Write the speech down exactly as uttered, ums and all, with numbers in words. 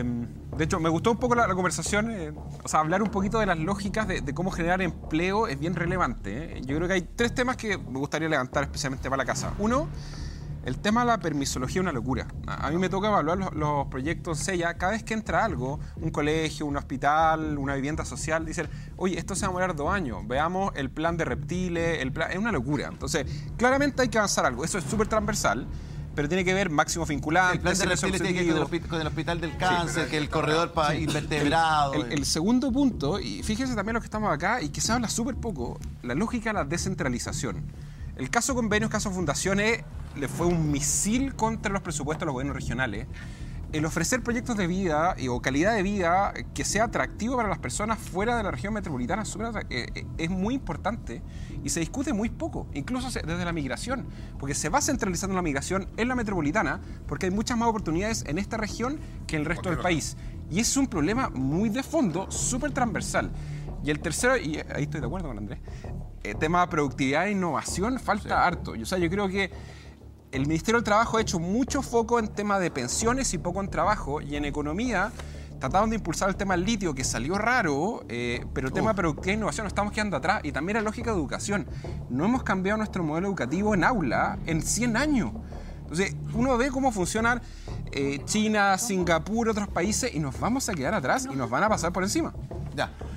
Eh, de hecho, me gustó un poco la, la conversación, eh, o sea, hablar un poquito de las lógicas de, de cómo generar empleo es bien relevante. ¿eh? Yo creo que hay tres temas que me gustaría levantar especialmente para la casa. Uno, el tema de la permisología es una locura. A mí me toca evaluar los, los proyectos en Sella. Cada vez que entra algo, un colegio, un hospital, una vivienda social, dicen, oye, esto se va a demorar dos años, veamos el plan de reptiles, el plan... es una locura. Entonces, claramente hay que avanzar algo. Eso es súper transversal, pero tiene que ver máximos vinculantes. El plan de reptiles tiene que ver con el, con el hospital del cáncer, sí, que el corredor para sí. invertebrados. El, el, el segundo punto, y fíjense también los que estamos acá, y que se habla súper poco, la lógica de la descentralización. El caso convenios, caso fundaciones, le fue un misil contra los presupuestos de los gobiernos regionales. El ofrecer proyectos de vida y, o calidad de vida que sea atractivo para las personas fuera de la región metropolitana super, eh, es muy importante y se discute muy poco, incluso desde la migración, porque se va centralizando la migración en la metropolitana porque hay muchas más oportunidades en esta región que en el resto del país. Y es un problema muy de fondo, súper transversal. Y el tercero, y ahí estoy de acuerdo con Andrés, el tema de productividad e innovación falta sí. harto. O sea, yo creo que el Ministerio del Trabajo ha hecho mucho foco en tema de pensiones y poco en trabajo, y en economía trataron de impulsar el tema del litio, que salió raro, eh, pero el tema de productividad e innovación nos estamos quedando atrás, y también la lógica de educación. No hemos cambiado nuestro modelo educativo en aula en cien años. Entonces, uno ve cómo funcionan eh, China, Singapur, otros países, y nos vamos a quedar atrás y nos van a pasar por encima. Ya.